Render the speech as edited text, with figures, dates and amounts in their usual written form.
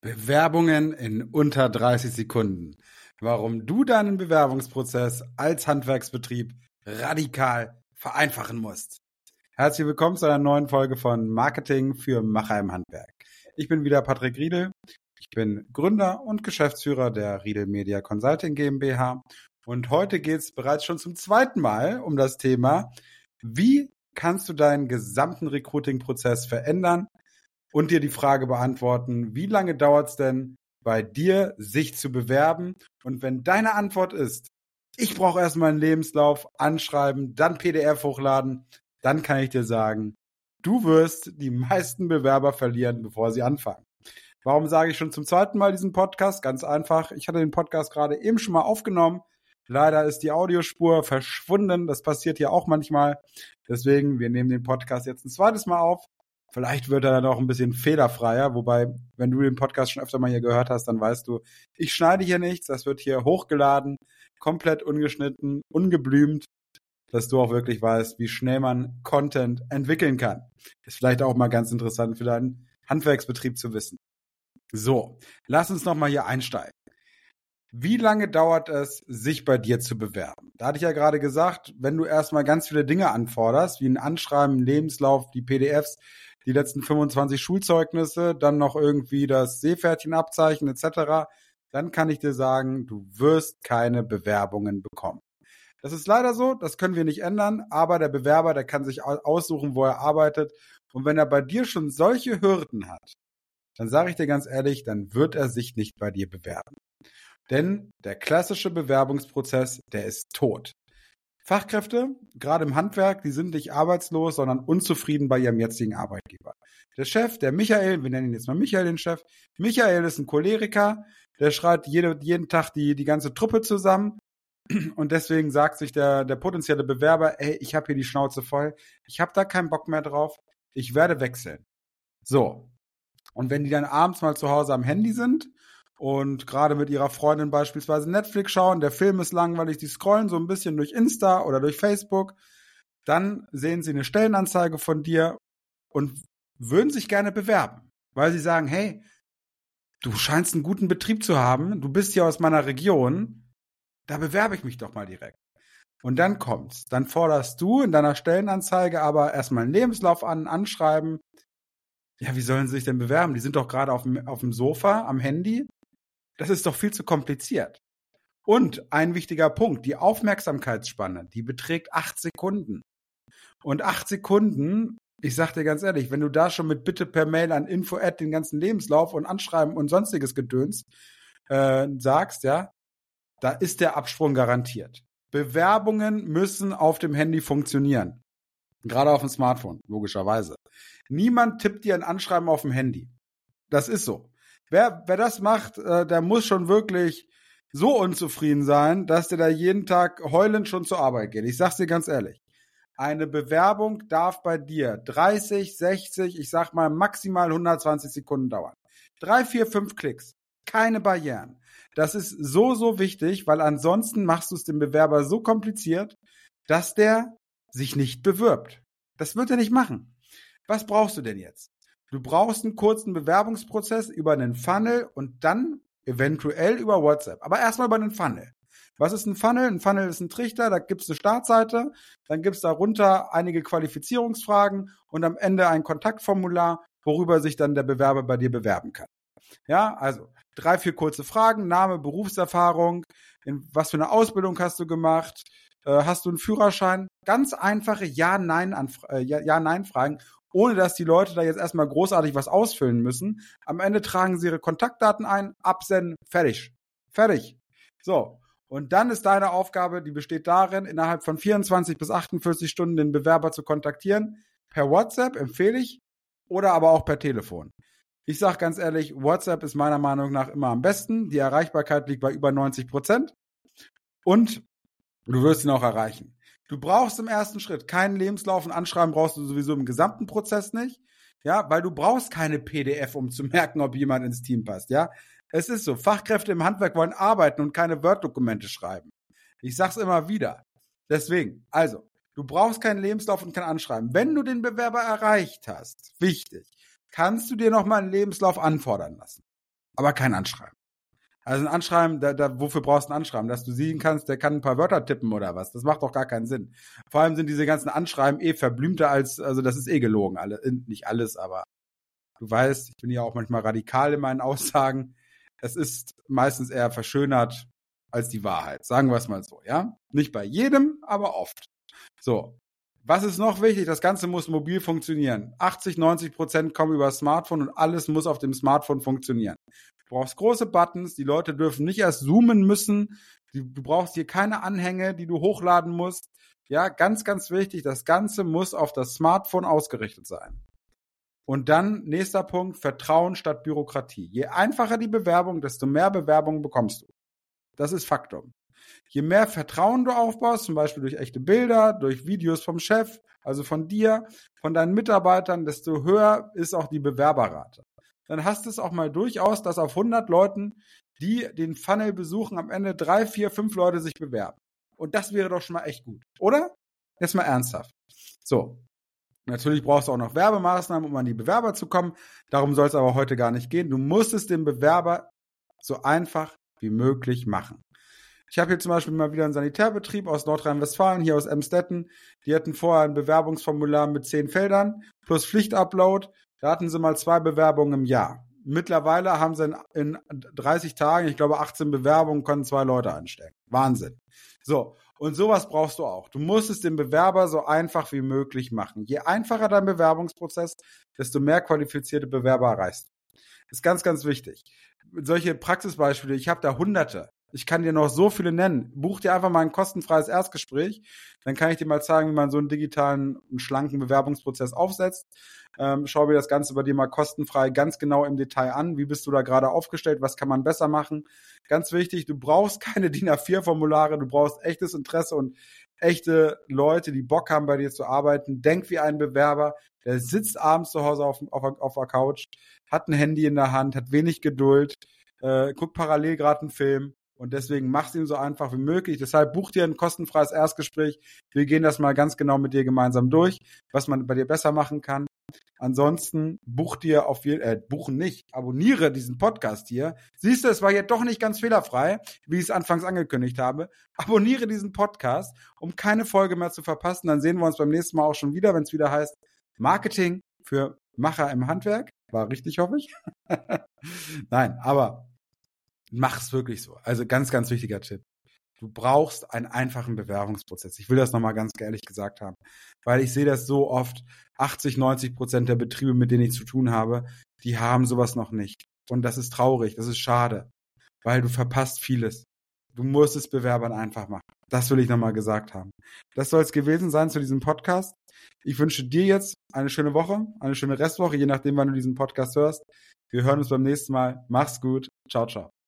Bewerbungen in unter 30 Sekunden. Warum du deinen Bewerbungsprozess als Handwerksbetrieb radikal vereinfachen musst. Herzlich willkommen zu einer neuen Folge von Marketing für Macher im Handwerk. Ich bin wieder Patrick Riedel. Ich bin Gründer und Geschäftsführer der Riedel Media Consulting GmbH. Und heute geht es bereits schon zum zweiten Mal um das Thema, wie kannst du deinen gesamten Recruiting-Prozess verändern und dir die Frage beantworten, wie lange dauert es denn bei dir, sich zu bewerben? Und wenn deine Antwort ist, ich brauche erstmal einen Lebenslauf, anschreiben, dann PDF hochladen, dann kann ich dir sagen, du wirst die meisten Bewerber verlieren, bevor sie anfangen. Warum sage ich schon zum zweiten Mal diesen Podcast? Ganz einfach, ich hatte den Podcast gerade eben schon mal aufgenommen. Leider ist die Audiospur verschwunden, das passiert hier auch manchmal. Deswegen, wir nehmen den Podcast jetzt ein zweites Mal auf. Vielleicht wird er dann auch ein bisschen fehlerfreier, wobei, wenn du den Podcast schon öfter mal hier gehört hast, dann weißt du, ich schneide hier nichts, das wird hier hochgeladen, komplett ungeschnitten, ungeblümt, dass du auch wirklich weißt, wie schnell man Content entwickeln kann. Ist vielleicht auch mal ganz interessant für deinen Handwerksbetrieb zu wissen. So, lass uns nochmal hier einsteigen. Wie lange dauert es, sich bei dir zu bewerben? Da hatte ich ja gerade gesagt, wenn du erstmal ganz viele Dinge anforderst, wie ein Anschreiben, einen Lebenslauf, die PDFs, die letzten 25 Schulzeugnisse, dann noch irgendwie das Seepferdchenabzeichen etc., dann kann ich dir sagen, du wirst keine Bewerbungen bekommen. Das ist leider so, das können wir nicht ändern, aber der Bewerber, der kann sich aussuchen, wo er arbeitet. Und wenn er bei dir schon solche Hürden hat, dann sage ich dir ganz ehrlich, dann wird er sich nicht bei dir bewerben. Denn der klassische Bewerbungsprozess, der ist tot. Fachkräfte, gerade im Handwerk, die sind nicht arbeitslos, sondern unzufrieden bei ihrem jetzigen Arbeitgeber. Der Chef, der Michael, wir nennen ihn jetzt mal Michael, den Chef. Michael ist ein Choleriker, der schreit jeden Tag die ganze Truppe zusammen. Und deswegen sagt sich der potenzielle Bewerber, ey, ich habe hier die Schnauze voll, ich habe da keinen Bock mehr drauf, ich werde wechseln. So, und wenn die dann abends mal zu Hause am Handy sind und gerade mit ihrer Freundin beispielsweise Netflix schauen, der Film ist langweilig, die scrollen so ein bisschen durch Insta oder durch Facebook, dann sehen sie eine Stellenanzeige von dir und würden sich gerne bewerben, weil sie sagen, hey, du scheinst einen guten Betrieb zu haben, du bist hier aus meiner Region, da bewerbe ich mich doch mal direkt. Und dann kommt's, dann forderst du in deiner Stellenanzeige aber erstmal einen Lebenslauf anschreiben. Ja, wie sollen sie sich denn bewerben? Die sind doch gerade auf dem Sofa, am Handy. Das ist doch viel zu kompliziert. Und ein wichtiger Punkt, die Aufmerksamkeitsspanne, die beträgt 8 Sekunden. Und 8 Sekunden, ich sag dir ganz ehrlich, wenn du da schon mit Bitte per Mail an info@ den ganzen Lebenslauf und Anschreiben und sonstiges Gedöns sagst, ja, da ist der Absprung garantiert. Bewerbungen müssen auf dem Handy funktionieren. Gerade auf dem Smartphone, logischerweise. Niemand tippt dir ein Anschreiben auf dem Handy. Das ist so. Wer das macht, der muss schon wirklich so unzufrieden sein, dass der da jeden Tag heulend schon zur Arbeit geht. Ich sag's dir ganz ehrlich. Eine Bewerbung darf bei dir 30, 60, ich sag mal maximal 120 Sekunden dauern. 3, 4, 5 Klicks. Keine Barrieren. Das ist so wichtig, weil ansonsten machst du es dem Bewerber so kompliziert, dass der sich nicht bewirbt. Das wird er nicht machen. Was brauchst du denn jetzt? Du brauchst einen kurzen Bewerbungsprozess über einen Funnel und dann eventuell über WhatsApp. Aber erstmal über einen Funnel. Was ist ein Funnel? Ein Funnel ist ein Trichter, da gibt es eine Startseite, dann gibt es darunter einige Qualifizierungsfragen und am Ende ein Kontaktformular, worüber sich dann der Bewerber bei dir bewerben kann. Ja, also 3, 4 kurze Fragen, Name, Berufserfahrung, was für eine Ausbildung hast du gemacht, hast du einen Führerschein? Ganz einfache Ja-Nein-Fragen, ohne dass die Leute da jetzt erstmal großartig was ausfüllen müssen. Am Ende tragen sie ihre Kontaktdaten ein, absenden, fertig. Fertig. So, und dann ist deine Aufgabe, die besteht darin, innerhalb von 24 bis 48 Stunden den Bewerber zu kontaktieren. Per WhatsApp empfehle ich oder aber auch per Telefon. Ich sage ganz ehrlich, WhatsApp ist meiner Meinung nach immer am besten. Die Erreichbarkeit liegt bei über 90% und du wirst ihn auch erreichen. Du brauchst im ersten Schritt keinen Lebenslauf und Anschreiben brauchst du sowieso im gesamten Prozess nicht, ja, weil du brauchst keine PDF, um zu merken, ob jemand ins Team passt, ja. Es ist so, Fachkräfte im Handwerk wollen arbeiten und keine Word-Dokumente schreiben. Ich sag's immer wieder. Deswegen, also, du brauchst keinen Lebenslauf und kein Anschreiben. Wenn du den Bewerber erreicht hast, wichtig, kannst du dir nochmal einen Lebenslauf anfordern lassen. aber kein Anschreiben. Also ein Anschreiben, wofür brauchst du ein Anschreiben? Dass du sehen kannst, der kann ein paar Wörter tippen oder was. Das macht doch gar keinen Sinn. Vor allem sind diese ganzen Anschreiben verblümter also das ist gelogen. Nicht alles, aber du weißt, ich bin ja auch manchmal radikal in meinen Aussagen. Es ist meistens eher verschönert als die Wahrheit. Sagen wir es mal so, ja? Nicht bei jedem, aber oft. So. Was ist noch wichtig? Das Ganze muss mobil funktionieren. 80-90% kommen über das Smartphone und alles muss auf dem Smartphone funktionieren. Du brauchst große Buttons, die Leute dürfen nicht erst zoomen müssen. Du brauchst hier keine Anhänge, die du hochladen musst. Ja, ganz, ganz wichtig, das Ganze muss auf das Smartphone ausgerichtet sein. Und dann, nächster Punkt, Vertrauen statt Bürokratie. Je einfacher die Bewerbung, desto mehr Bewerbungen bekommst du. Das ist Faktum. Je mehr Vertrauen du aufbaust, zum Beispiel durch echte Bilder, durch Videos vom Chef, also von dir, von deinen Mitarbeitern, desto höher ist auch die Bewerberrate. Dann hast du es auch mal durchaus, dass auf 100 Leuten, die den Funnel besuchen, am Ende 3, 4, 5 Leute sich bewerben. Und das wäre doch schon mal echt gut, oder? Jetzt mal ernsthaft. So, natürlich brauchst du auch noch Werbemaßnahmen, um an die Bewerber zu kommen. Darum soll es aber heute gar nicht gehen. Du musst es dem Bewerber so einfach wie möglich machen. Ich habe hier zum Beispiel mal wieder einen Sanitärbetrieb aus Nordrhein-Westfalen, hier aus Emstetten. Die hatten vorher ein Bewerbungsformular mit 10 Feldern plus Pflichtupload. Da hatten sie mal 2 Bewerbungen im Jahr. Mittlerweile haben sie in 30 Tagen, ich glaube 18 Bewerbungen, können 2 Leute einstellen. Wahnsinn. So, und sowas brauchst du auch. Du musst es dem Bewerber so einfach wie möglich machen. Je einfacher dein Bewerbungsprozess, desto mehr qualifizierte Bewerber erreichst du. Das ist ganz, ganz wichtig. Solche Praxisbeispiele, ich habe da Hunderte. Ich kann dir noch so viele nennen. Buch dir einfach mal ein kostenfreies Erstgespräch. Dann kann ich dir mal zeigen, wie man so einen digitalen, schlanken Bewerbungsprozess aufsetzt. Schau mir das Ganze bei dir mal kostenfrei ganz genau im Detail an. Wie bist du da gerade aufgestellt? Was kann man besser machen? Ganz wichtig, du brauchst keine DIN A4-Formulare. Du brauchst echtes Interesse und echte Leute, die Bock haben, bei dir zu arbeiten. Denk wie ein Bewerber. Der sitzt abends zu Hause auf der Couch, hat ein Handy in der Hand, hat wenig Geduld, guckt parallel gerade einen Film. Und deswegen mach's ihm so einfach wie möglich. Deshalb buch dir ein kostenfreies Erstgespräch. Wir gehen das mal ganz genau mit dir gemeinsam durch, was man bei dir besser machen kann. Ansonsten abonniere diesen Podcast hier. Siehst du, es war jetzt doch nicht ganz fehlerfrei, wie ich es anfangs angekündigt habe. Abonniere diesen Podcast, um keine Folge mehr zu verpassen. Dann sehen wir uns beim nächsten Mal auch schon wieder, wenn es wieder heißt Marketing für Macher im Handwerk. War richtig, hoffe ich. Nein, aber mach's wirklich so. Also ganz, ganz wichtiger Tipp. Du brauchst einen einfachen Bewerbungsprozess. Ich will das nochmal ganz ehrlich gesagt haben, weil ich sehe das so oft. 80-90% der Betriebe, mit denen ich zu tun habe, die haben sowas noch nicht. Und das ist traurig, das ist schade, weil du verpasst vieles. Du musst es Bewerbern einfach machen. Das will ich nochmal gesagt haben. Das soll es gewesen sein zu diesem Podcast. Ich wünsche dir jetzt eine schöne Woche, eine schöne Restwoche, je nachdem, wann du diesen Podcast hörst. Wir hören uns beim nächsten Mal. Mach's gut. Ciao, ciao.